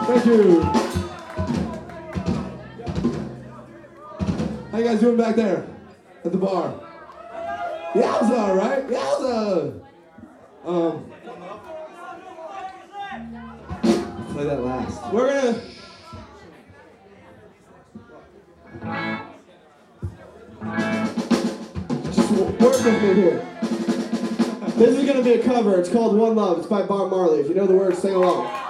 Thank you. How you guys doing back there at the bar? Yowza, right? Yowza. Play that last. We're gonna. Just work with me here. This is gonna be a cover. It's called One Love. It's by Bob Marley. If you know the words, sing along.